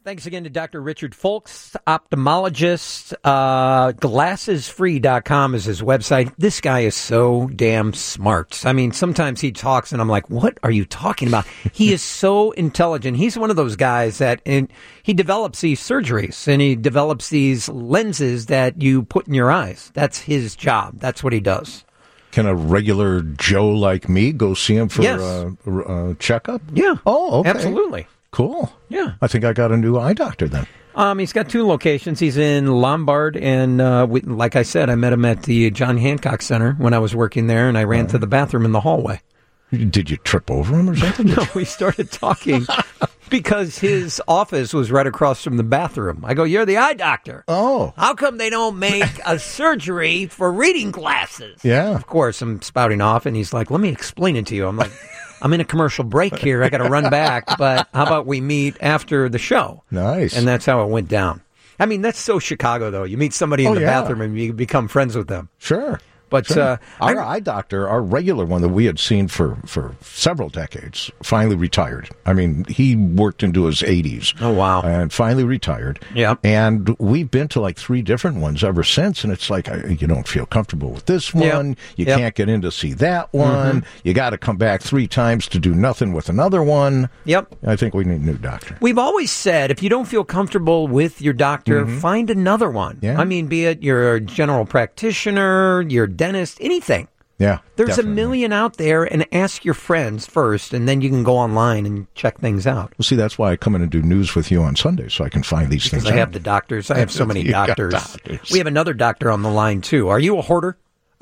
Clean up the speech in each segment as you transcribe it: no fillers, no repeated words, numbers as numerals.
Thanks again to Dr. Richard Folks, ophthalmologist. Glassesfree.com is his website. This guy is so damn smart. I mean, sometimes he talks and I'm like, what are you talking about? He is so intelligent. He's one of those guys that he develops these surgeries and he develops these lenses that you put in your eyes. That's his job. That's what he does. Can a regular Joe like me go see him for a checkup? Yeah. Oh, okay. Absolutely. Cool. Yeah. I think I got a new eye doctor then. He's got 2 locations. He's in Lombard, and like I said, I met him at the John Hancock Center when I was working there, and I ran to the bathroom in the hallway. Did you trip over him or something? No, we started talking because his office was right across from the bathroom. I go, you're the eye doctor. Oh. How come they don't make a surgery for reading glasses? Yeah. Of course, I'm spouting off, and he's like, let me explain it to you. I'm like, I'm in a commercial break here. I got to run back, but how about we meet after the show? Nice. And that's how it went down. I mean, that's so Chicago, though. You meet somebody in the bathroom and you become friends with them. Sure. But sure. Our eye doctor, our regular one that we had seen for several decades, finally retired. I mean, he worked into his 80s. Oh, wow. And finally retired. Yeah. And we've been to like 3 different ones ever since, and it's like, you don't feel comfortable with this one. You can't get in to see that one. You got to come back 3 times to do nothing with another one. Yep. I think we need a new doctor. We've always said, if you don't feel comfortable with your doctor, find another one. Yeah. I mean, be it your general practitioner, your dentist, anything. Yeah, there's definitely. a million out there, and ask your friends first, and then you can go online and check things out. Well, see, that's why I come in and do news with you on Sunday, so I can find these things Because I out. have the doctors. I have so many doctors. doctors. We have another doctor on the line, too. Are you a hoarder?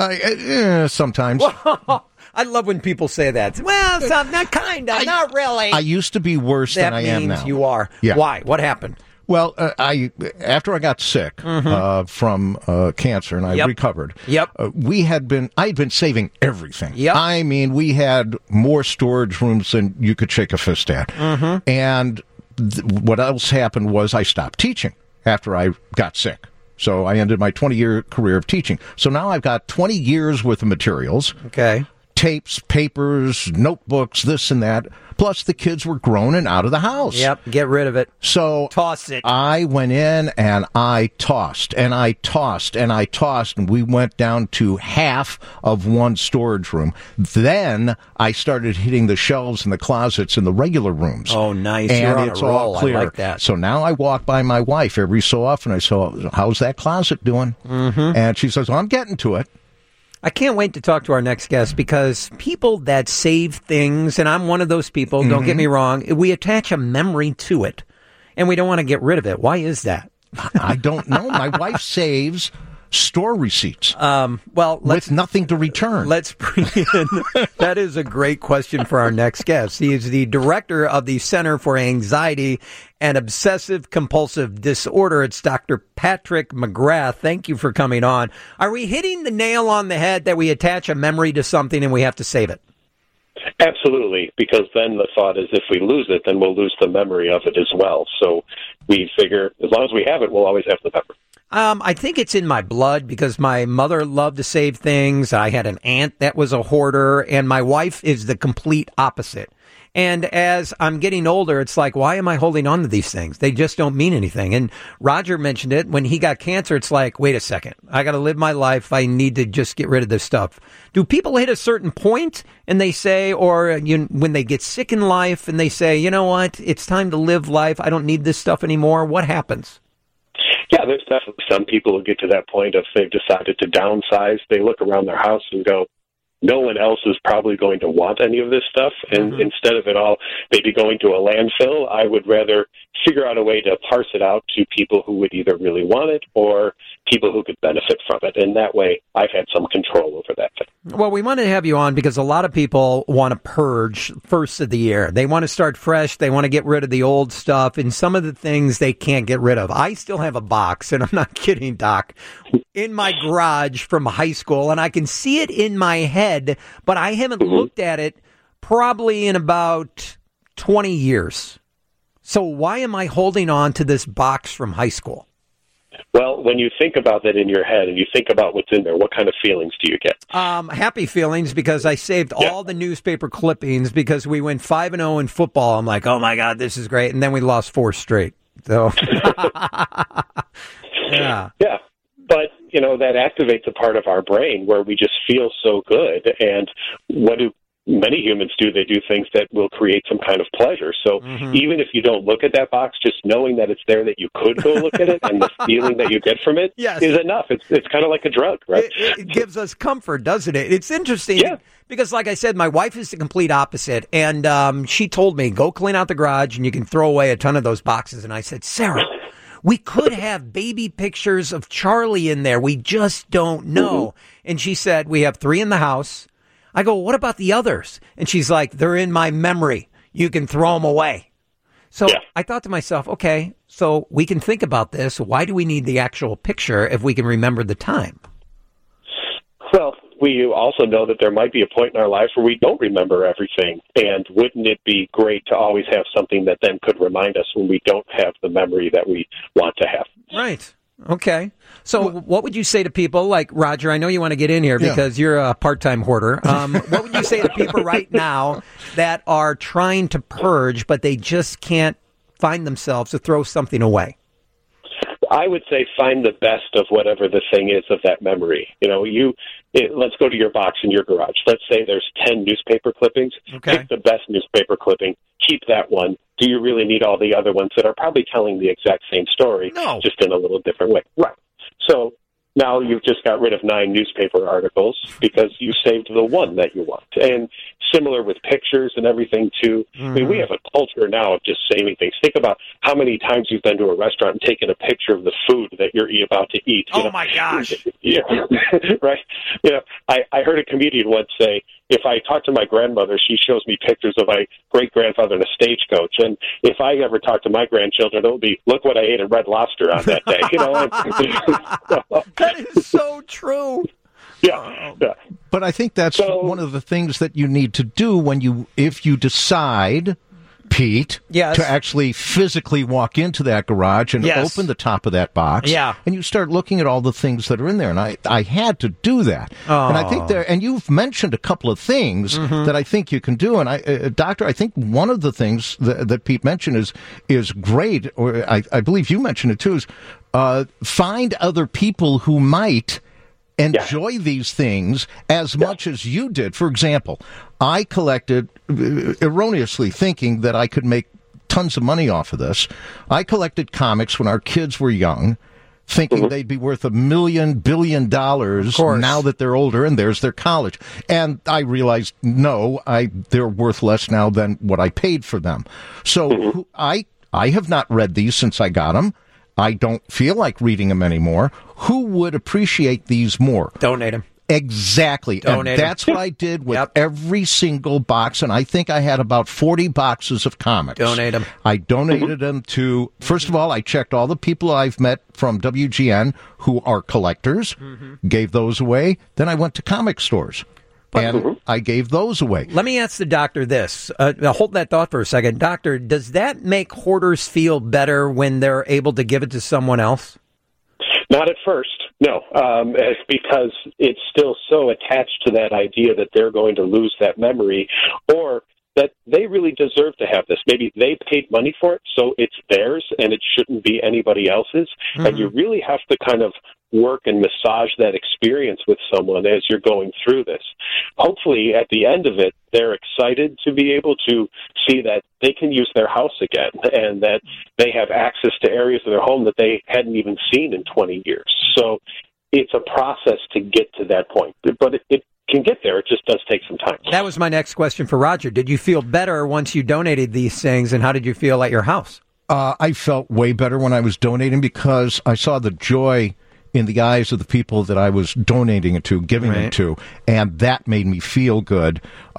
Sometimes. I love when people say that. Well, not kind of, not really. I used to be worse than I am now. That means you are. Yeah. Why? What happened? Well, after I got sick from cancer and I recovered, I had been saving everything. Yep. I mean, we had more storage rooms than you could shake a fist at. And what else happened was I stopped teaching after I got sick. So I ended my 20-year career of teaching. So now I've got 20 years worth of materials. Okay. Tapes, papers, notebooks, this and that. Plus, the kids were grown and out of the house. Yep, get rid of it. So toss it. I went in and I tossed and I tossed and I tossed, and we went down to half of one storage room. Then I started hitting the shelves and the closets in the regular rooms. Oh, nice. And you're on it's a roll. all clear. I like that. So now I walk by my wife every so often. I say, how's that closet doing? And she says, I'm getting to it. I can't wait to talk to our next guest, because people that save things, and I'm one of those people, don't get me wrong, we attach a memory to it, and we don't want to get rid of it. Why is that? I don't know. My wife saves store receipts. With nothing to return. Let's bring in, that is a great question for our next guest. He is the director of the Center for Anxiety and Obsessive Compulsive Disorder. It's Dr. Patrick McGrath. Thank you for coming on. Are we hitting the nail on the head that we attach a memory to something and we have to save it? Absolutely, because then the thought is if we lose it, then we'll lose the memory of it as well. So we figure as long as we have it, we'll always have the memory. I think it's in my blood because my mother loved to save things. I had an aunt that was a hoarder, and my wife is the complete opposite. And as I'm getting older, it's like, why am I holding on to these things? They just don't mean anything. And Roger mentioned it. When he got cancer, it's like, wait a second. I got to live my life. I need to just get rid of this stuff. Do people hit a certain point and they say, or when they get sick in life and they say, you know what, it's time to live life. I don't need this stuff anymore. What happens? Yeah, there's definitely some people who get to that point if they've decided to downsize. They look around their house and go, no one else is probably going to want any of this stuff. And instead of it all maybe going to a landfill, I would rather figure out a way to parse it out to people who would either really want it or people who could benefit from it. And that way I've had some control over that thing. Well, we wanted to have you on because a lot of people want to purge first of the year. They want to start fresh. They want to get rid of the old stuff and some of the things they can't get rid of. I still have a box, and I'm not kidding, Doc, in my garage from high school, and I can see it in my head, but I haven't looked at it probably in about 20 years. So why am I holding on to this box from high school? Well, when you think about that in your head and you think about what's in there, what kind of feelings do you get? Happy feelings, because I saved all the newspaper clippings because we went 5-0 in football. I'm like, oh my God, this is great. And then we lost 4 straight. So, yeah. Yeah. But, that activates a part of our brain where we just feel so good. And what do many humans do? They do things that will create some kind of pleasure. So even if you don't look at that box, just knowing that it's there, that you could go look at it, and the feeling that you get from it is enough. It's kind of like a drug, right? It gives us comfort, doesn't it? It's interesting because, like I said, my wife is the complete opposite. And she told me, go clean out the garage and you can throw away a ton of those boxes. And I said, Sarah, we could have baby pictures of Charlie in there. We just don't know. And she said, we have 3 in the house. I go, what about the others? And she's like, they're in my memory. You can throw them away. So I thought to myself, okay, so we can think about this. Why do we need the actual picture if we can remember the time? Well, we also know that there might be a point in our lives where we don't remember everything. And wouldn't it be great to always have something that then could remind us when we don't have the memory that we want to have? Right. Okay. So what would you say to people like, Roger, I know you want to get in here because you're a part-time hoarder. What would you say to people right now that are trying to purge, but they just can't find themselves to throw something away? I would say find the best of whatever the thing is of that memory. Let's go to your box in your garage. Let's say there's 10 newspaper clippings. Okay. Pick the best newspaper clipping. Keep that one. Do you really need all the other ones that are probably telling the exact same story, just in a little different way? Right. So now you've just got rid of 9 newspaper articles because you saved the one that you want. And similar with pictures and everything, too. I mean, we have a culture now of just saving things. Think about how many times you've been to a restaurant and taken a picture of the food that you're about to eat. My gosh. Yeah, right. I heard a comedian once say, if I talk to my grandmother, she shows me pictures of my great-grandfather in a stagecoach. And if I ever talk to my grandchildren, it'll be, look what I ate at Red Lobster on that day. That is so true. Yeah. But I think that's one of the things that you need to do if you decide, Pete, to actually physically walk into that garage and open the top of that box. Yeah. And you start looking at all the things that are in there. And I had to do that. And I think and you've mentioned a couple of things that I think you can do. And Doctor, I think one of the things that Pete mentioned is great, or I believe you mentioned it too, is find other people who might enjoy these things as much as you did. For example, I collected, erroneously thinking that I could make tons of money off of this, I collected comics when our kids were young, thinking they'd be worth $1 billion now that they're older, and there's their college. And I realized, no, they're worth less now than what I paid for them. So I have not read these since I got them. I don't feel like reading them anymore. Who would appreciate these more? Donate them. Exactly. Donate and that's what I did with every single box, and I think I had about 40 boxes of comics. Donate them. I donated them to, first of all, I checked all the people I've met from WGN who are collectors, gave those away. Then I went to comic stores. And I gave those away. Let me ask the doctor this. Hold that thought for a second. Doctor, does that make hoarders feel better when they're able to give it to someone else? Not at first, no. It's because it's still so attached to that idea that they're going to lose that memory, or that they really deserve to have this. Maybe they paid money for it, so it's theirs, and it shouldn't be anybody else's. And you really have to kind of work and massage that experience with someone as you're going through this. Hopefully, at the end of it, they're excited to be able to see that they can use their house again and that they have access to areas of their home that they hadn't even seen in 20 years. So it's a process to get to that point. But it can get there. It just does take some time. That was my next question for Roger. Did you feel better once you donated these things, and how did you feel at your house? I felt way better when I was donating because I saw the joy in the eyes of the people that I was donating it to, giving it to, and that made me feel good.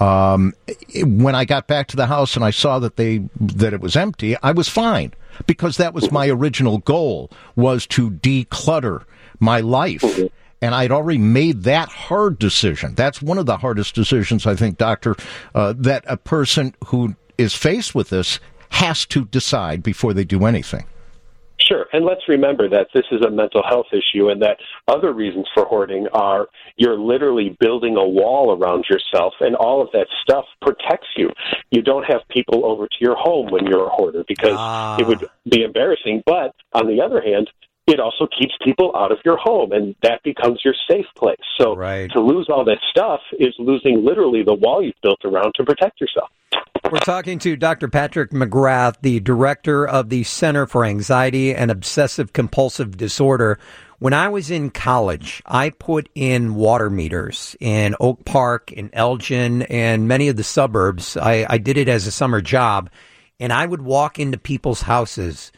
When I got back to the house and I saw that it was empty, I was fine, because that was my original goal, was to declutter my life. And I'd already made that hard decision. That's one of the hardest decisions, I think, Doctor, that a person who is faced with this has to decide before they do anything. Sure, And let's remember that this is a mental health issue, and that other reasons for hoarding are you're literally building a wall around yourself, and all of that stuff protects you. You don't have people over to your home when you're a hoarder because it would be embarrassing. But on the other hand, it also keeps people out of your home, and that becomes your safe place. So to lose all that stuff is losing literally the wall you've built around to protect yourself. We're talking to Dr. Patrick McGrath, the director of the Center for Anxiety and Obsessive Compulsive Disorder. When I was in college, I put in water meters in Oak Park, in Elgin, and many of the suburbs. I did it as a summer job, and I would walk into people's houses.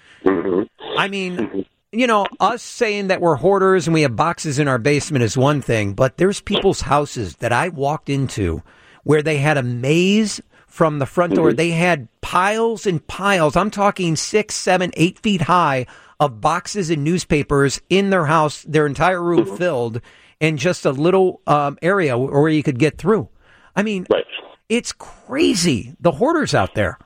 I mean, you know, us saying that we're hoarders and we have boxes in our basement is one thing, but there's people's houses that I walked into where they had a maze from the front door. They had piles and piles. I'm talking 6, 7, 8 feet high of boxes and newspapers in their house, their entire room filled, and just a little area where you could get through. I mean, it's crazy. The hoarders out there.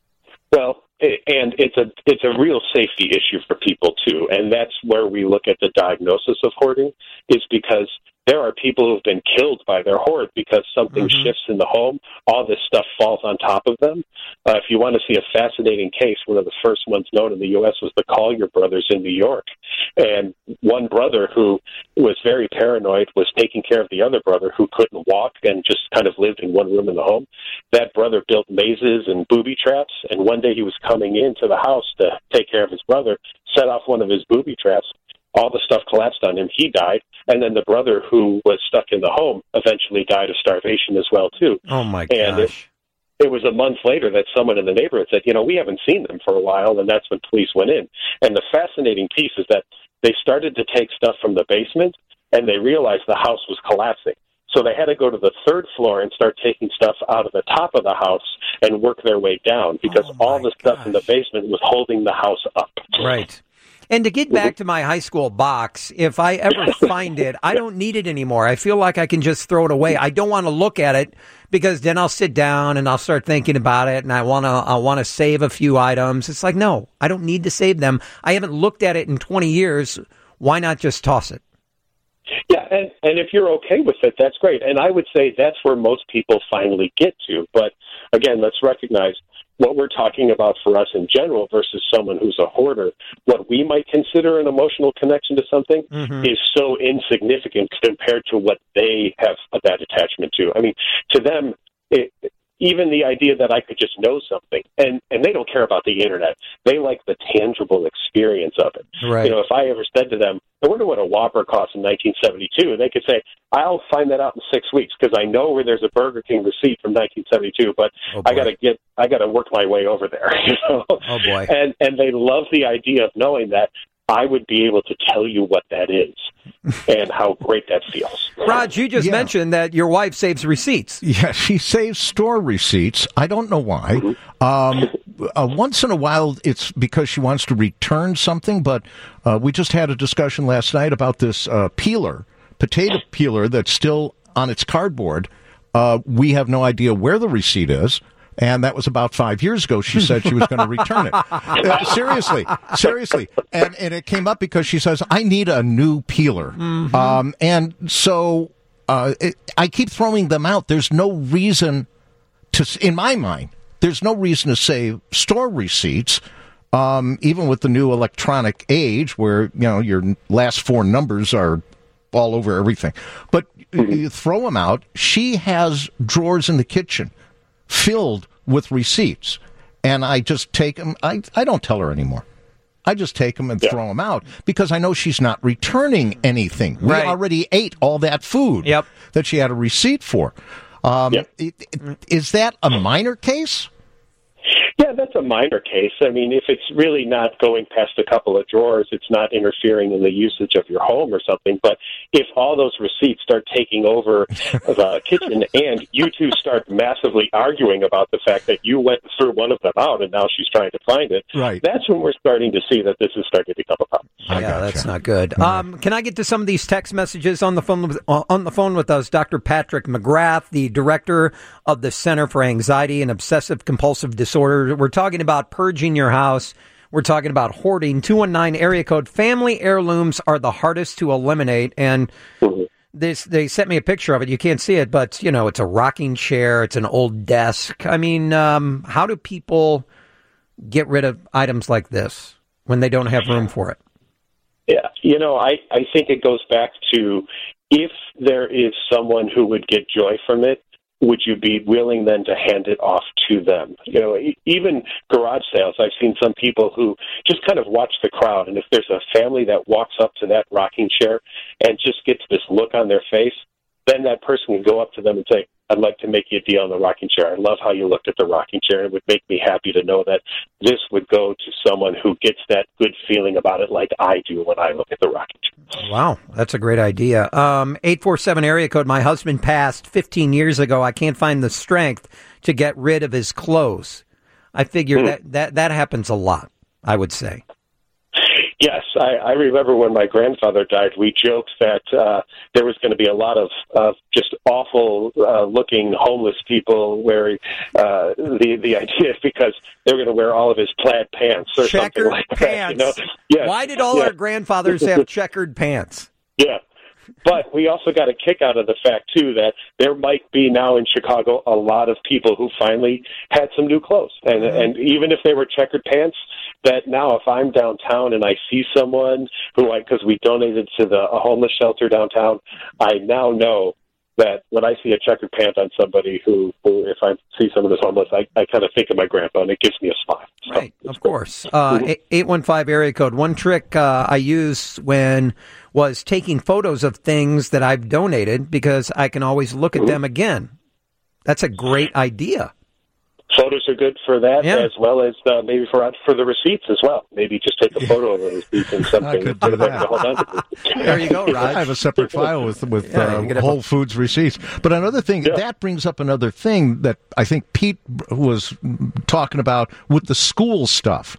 Well, and it's a real safety issue for people too, and that's where we look at the diagnosis of hoarding, is because there are people who've been killed by their hoard because something shifts in the home. All this stuff falls on top of them. If you want to see a fascinating case, one of the first ones known in the U.S. was the Collier brothers in New York. And one brother who was very paranoid was taking care of the other brother who couldn't walk and just kind of lived in one room in the home. That brother built mazes and booby traps, and one day he was coming into the house to take care of his brother, set off one of his booby traps. All the stuff collapsed on him. He died. And then the brother who was stuck in the home eventually died of starvation as well, too. Oh, my gosh. And it was a month later that someone in the neighborhood said, you know, we haven't seen them for a while, and that's when police went in. And the fascinating piece is that they started to take stuff from the basement, and they realized the house was collapsing. So they had to go to the third floor and start taking stuff out of the top of the house and work their way down because all the stuff in the basement was holding the house up. Right. And to get back to my high school box, if I ever find it, I don't need it anymore. I feel like I can just throw it away. I don't want to look at it because then I'll sit down and I'll start thinking about it, and I want to save a few items. It's like, no, I don't need to save them. I haven't looked at it in 20 years. Why not just toss it? Yeah, and if you're okay with it, that's great. And I would say that's where most people finally get to. But again, let's recognize what we're talking about for us in general versus someone who's a hoarder. What we might consider an emotional connection to something is so insignificant compared to what they have that attachment to. I mean, to them, even the idea that I could just know something, and they don't care about the internet. They like the tangible experience of it. Right. You know, if I ever said to them, I wonder what a Whopper cost in 1972, they could say, I'll find that out in 6 weeks because I know where there's a Burger King receipt from 1972, but I got to work my way over there. You know? Oh boy. And they love the idea of knowing that I would be able to tell you what that is and how great that feels. Raj, you just mentioned that your wife saves receipts. Yeah, she saves store receipts. I don't know why. Once in a while, it's because she wants to return something, but we just had a discussion last night about this potato peeler that's still on its cardboard. We have no idea where the receipt is. And that was about 5 years ago. She said she was going to return it. Seriously. And it came up because she says, I need a new peeler. And so I keep throwing them out. There's no reason in my mind, there's no reason to save store receipts, even with the new electronic age where, you know, your last four numbers are all over everything. But you throw them out. She has drawers in the kitchen filled with receipts, and I just take them. I don't tell her anymore. I just take them and throw them out because I know she's not returning anything. We already ate all that food that she had a receipt for. Is that a minor case? Yeah, that's a minor case. I mean, if it's really not going past a couple of drawers, it's not interfering in the usage of your home or something. But if all those receipts start taking over the kitchen and you two start massively arguing about the fact that you went and threw one of them out and now she's trying to find it, that's when we're starting to see that this is starting to become a problem. Yeah, that's not good. Can I get to some of these text messages on the phone with us? Dr. Patrick McGrath, the director of the Center for Anxiety and Obsessive Compulsive Disorder. We're talking about purging your house. We're talking about hoarding. 219 area code. Family heirlooms are the hardest to eliminate. And they sent me a picture of it. You can't see it, but, you know, it's a rocking chair. It's an old desk. I mean, how do people get rid of items like this when they don't have room for it? Yeah, you know, I think it goes back to, if there is someone who would get joy from it, would you be willing then to hand it off to them? You know, even garage sales, I've seen some people who just kind of watch the crowd, and if there's a family that walks up to that rocking chair and just gets this look on their face, then that person can go up to them and say, I'd like to make you a deal on the rocking chair. I love how you looked at the rocking chair. It would make me happy to know that this would go to someone who gets that good feeling about it like I do when I look at the rocking chair. Wow, that's a great idea. 847 area code. My husband passed 15 years ago. I can't find the strength to get rid of his clothes. I figure that happens a lot, I would say. Yes, I remember when my grandfather died, we joked that there was going to be a lot of just awful looking homeless people wearing the idea because they were going to wear all of his plaid pants or checkered something like pants. that. You know? Yes. Why did all our grandfathers have checkered pants? Yeah. But we also got a kick out of the fact, too, that there might be now in Chicago a lot of people who finally had some new clothes. And even if they were checkered pants, that now if I'm downtown and I see someone because we donated to a homeless shelter downtown, I now know that when I see a checkered pant on somebody who if I see someone who's homeless, I kind of think of my grandpa, and it gives me a smile. So, right, of course. 815 area code. One trick I used was taking photos of things that I've donated because I can always look at them again. That's a great idea. Photos are good for that, as well as maybe for the receipts as well. Maybe just take a photo of the receipts and something. I could do that. Hold on to There you go, Raj. I have a separate file with Whole Foods receipts. But another thing, that brings up another thing that I think Pete was talking about with the school stuff.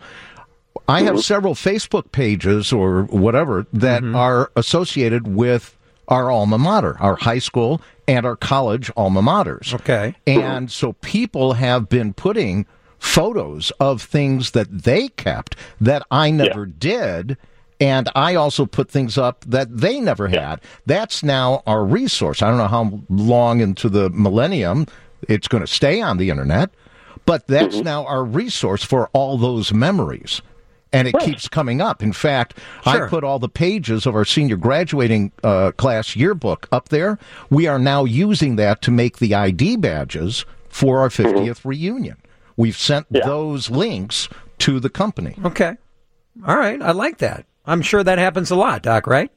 I have several Facebook pages or whatever that are associated with our alma mater, our high school and our college alma maters. Okay. And so people have been putting photos of things that they kept that I never did, and I also put things up that they never had. That's now our resource. I don't know how long into the millennium it's going to stay on the internet, but that's now our resource for all those memories. And it keeps coming up. In fact, I put all the pages of our senior graduating class yearbook up there. We are now using that to make the ID badges for our 50th reunion. We've sent those links to the company. Okay. All right. I like that. I'm sure that happens a lot, Doc, right?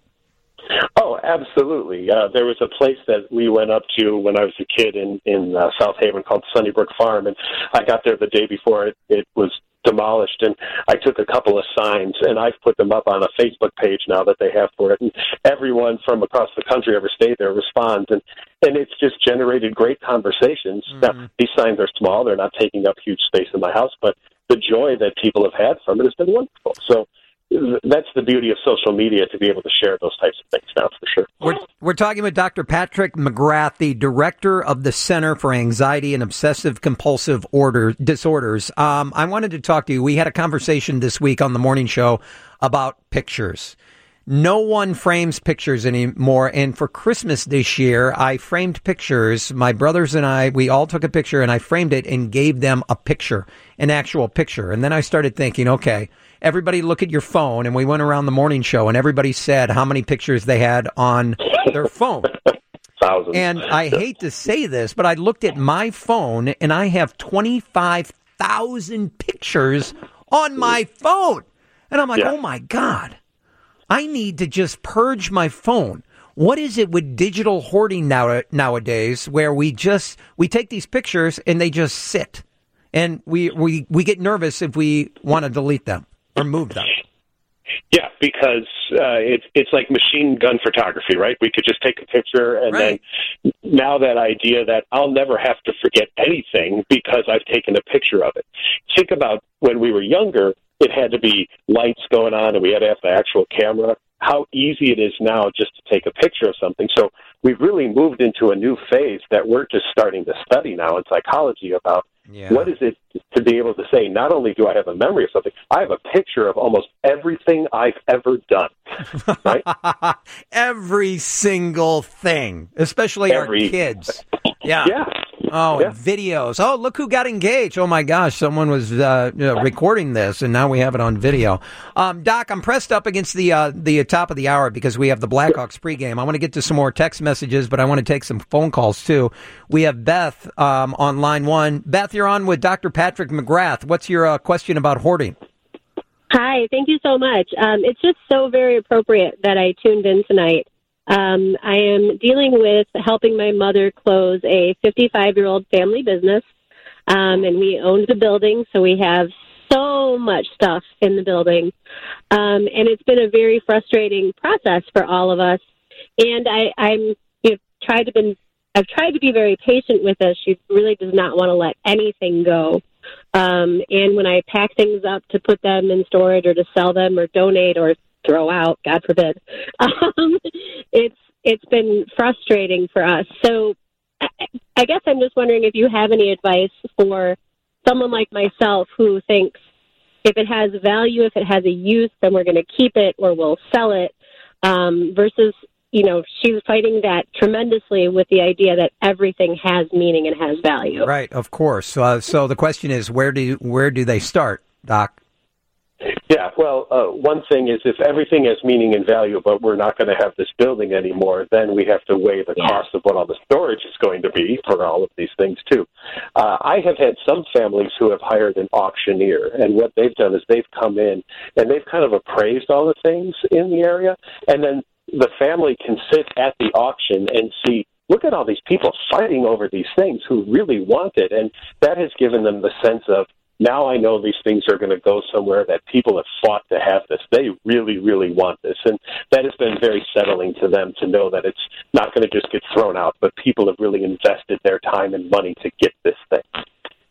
Oh, absolutely. There was a place that we went up to when I was a kid in South Haven called Sunnybrook Farm, and I got there the day before it was demolished, and I took a couple of signs, and I've put them up on a Facebook page now that they have for it, and everyone from across the country ever stayed there responds, and it's just generated great conversations. Now, these signs are small, they're not taking up huge space in my house, but the joy that people have had from it has been wonderful. So that's the beauty of social media, to be able to share those types of things now, for sure. We're talking with Dr. Patrick McGrath, the director of the Center for Anxiety and Obsessive Compulsive Disorders. I wanted to talk to you. We had a conversation this week on the morning show about pictures. No one frames pictures anymore. And for Christmas this year, I framed pictures. My brothers and I, we all took a picture, and I framed it and gave them a picture, an actual picture. And then I started thinking, okay, everybody look at your phone. And we went around the morning show, and everybody said how many pictures they had on their phone. Thousands. And I hate to say this, but I looked at my phone, and I have 25,000 pictures on my phone. And I'm like, oh, my God. I need to just purge my phone. What is it with digital hoarding nowadays where we take these pictures and they just sit, and we get nervous if we want to delete them or move them? Yeah, because it's like machine gun photography, right? We could just take a picture, and then now that idea that I'll never have to forget anything because I've taken a picture of it. Think about when we were younger. It had to be lights going on, and we had to have the actual camera. How easy it is now just to take a picture of something. So we've really moved into a new phase that we're just starting to study now in psychology about Yeah. What is it to be able to say, not only do I have a memory of something, I have a picture of almost everything I've ever done, right? Every single thing, especially our kids. Yeah. Yeah. Oh, Yeah. and videos. Oh, look who got engaged. Oh, my gosh. Someone was recording this, and now we have it on video. Doc, I'm pressed up against the top of the hour because we have the Blackhawks pregame. I want to get to some more text messages, but I want to take some phone calls, too. We have Beth on line one. Beth, you're on with Dr. Patrick McGrath. What's your question about hoarding? Hi, thank you so much. It's just so very appropriate that I tuned in tonight. I am dealing with helping my mother close a 55-year-old family business, and we owned the building, so we have so much stuff in the building, and it's been a very frustrating process for all of us. And I've tried to be very patient with us. She really does not want to let anything go. And when I pack things up to put them in storage or to sell them or donate or throw out, God forbid, it's been frustrating for us. So I guess I'm just wondering if you have any advice for someone like myself who thinks if it has value, if it has a use, then we're going to keep it or we'll sell it, versus, she's fighting that tremendously with the idea that everything has meaning and has value. Right, of course. So the question is, where do they start, Doc? Yeah, well, one thing is if everything has meaning and value, but we're not going to have this building anymore, then we have to weigh the cost of what all the storage is going to be for all of these things, too. I have had some families who have hired an auctioneer, and what they've done is they've come in and they've kind of appraised all the things in the area, and then the family can sit at the auction and see, look at all these people fighting over these things who really want it, and that has given them the sense of, now I know these things are going to go somewhere, that people have fought to have this. They really, really want this. And that has been very settling to them to know that it's not going to just get thrown out, but people have really invested their time and money to get this thing.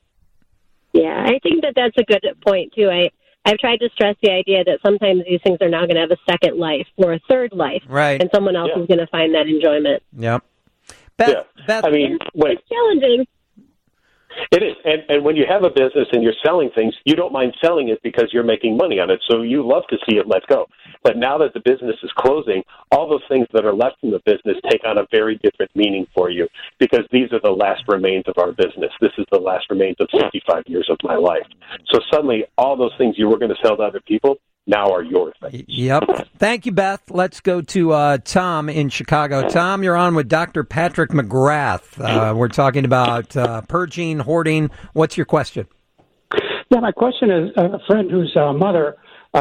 Yeah, I think that's a good point, too. I've tried to stress the idea that sometimes these things are now going to have a second life or a third life. Right. And someone else is going to find that enjoyment. Yep. Beth, I mean, it's challenging. It is. And when you have a business and you're selling things, you don't mind selling it because you're making money on it. So you love to see it let go. But now that the business is closing, all those things that are left in the business take on a very different meaning for you because these are the last remains of our business. This is the last remains of 55 years of my life. So suddenly all those things you were going to sell to other people now are your things. Yep. Thank you, Beth. Let's go to Tom in Chicago. Tom, you're on with Dr. Patrick McGrath. We're talking about purging, hoarding. What's your question? Yeah, my question is a friend whose mother,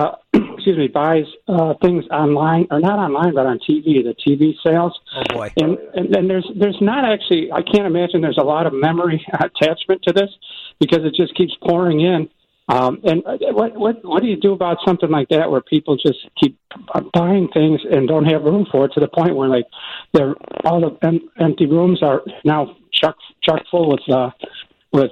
buys things online, or not online, but on TV, the TV sales. Oh, boy. And there's not actually, I can't imagine there's a lot of memory attachment to this because it just keeps pouring in. And what do you do about something like that where people just keep buying things and don't have room for it to the point where all the empty rooms are now chock full with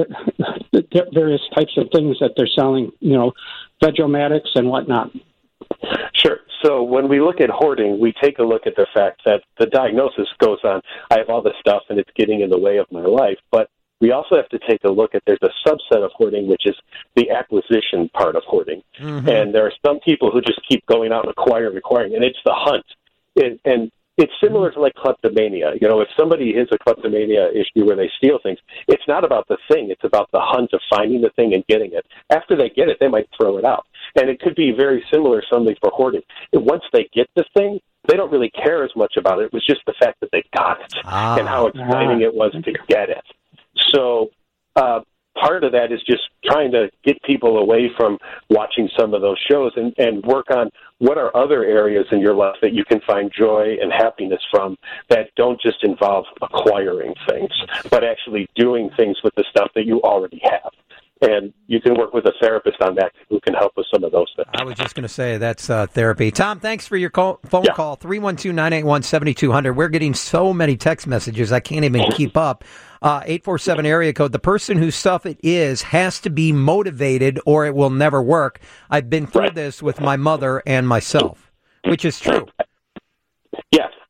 various types of things that they're selling, Veg-O-Matics and whatnot. Sure. So when we look at hoarding, we take a look at the fact that the diagnosis goes on, I have all this stuff and it's getting in the way of my life, but we also have to take a look at, there's a subset of hoarding, which is the acquisition part of hoarding. Mm-hmm. And there are some people who just keep going out and acquiring, and it's the hunt. And it's similar to like kleptomania. If somebody has a kleptomania issue where they steal things, it's not about the thing. It's about the hunt of finding the thing and getting it. After they get it, they might throw it out. And it could be very similar suddenly for hoarding. Once they get the thing, they don't really care as much about it. It was just the fact that they got it and how exciting it was to get it. So part of that is just trying to get people away from watching some of those shows and work on what are other areas in your life that you can find joy and happiness from that don't just involve acquiring things, but actually doing things with the stuff that you already have. And you can work with a therapist on that who can help with some of those things. I was just going to say that's therapy. Tom, thanks for your phone call, 312-981-7200. We're getting so many text messages, I can't even keep up. 847 area code. The person whose stuff it is has to be motivated or it will never work. I've been through this with my mother and myself, which is true. Yes,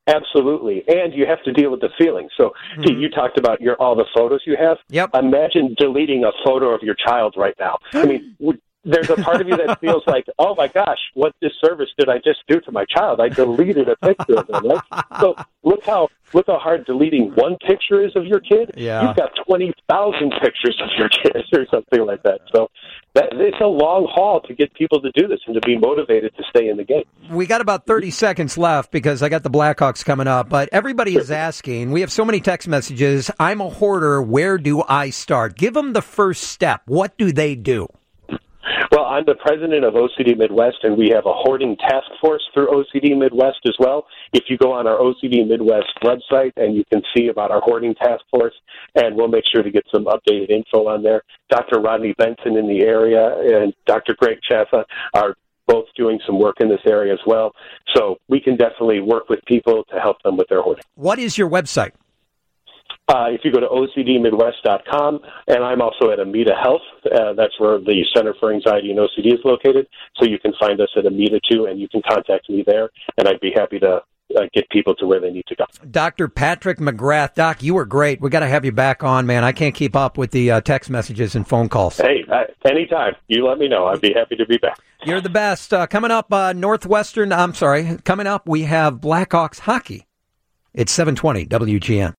Absolutely. And you have to deal with the feelings. So you talked about all the photos you have. Yep. Imagine deleting a photo of your child right now. I mean, there's a part of you that feels like, oh my gosh, what disservice did I just do to my child? I deleted a picture of them, right? So look how hard deleting one picture is of your kid. Yeah. You've got 20,000 pictures of your kids or something like that. So it's a long haul to get people to do this and to be motivated to stay in the game. We got about 30 seconds left because I got the Blackhawks coming up, but everybody is asking, we have so many text messages, I'm a hoarder, where do I start? Give them the first step. What do they do? Well, I'm the president of OCD Midwest, and we have a hoarding task force through OCD Midwest as well. If you go on our OCD Midwest website, and you can see about our hoarding task force, and we'll make sure to get some updated info on there. Dr. Rodney Benson in the area and Dr. Greg Chaffa are both doing some work in this area as well. So we can definitely work with people to help them with their hoarding. What is your website? If you go to OCDMidwest.com, and I'm also at Amita Health. That's where the Center for Anxiety and OCD is located. So you can find us at Amita too, and you can contact me there, and I'd be happy to get people to where they need to go. Dr. Patrick McGrath. Doc, you were great. We got to have you back on, man. I can't keep up with the text messages and phone calls. Hey, anytime. You let me know. I'd be happy to be back. You're the best. Coming up, coming up, we have Blackhawks hockey. It's 7:20 WGN.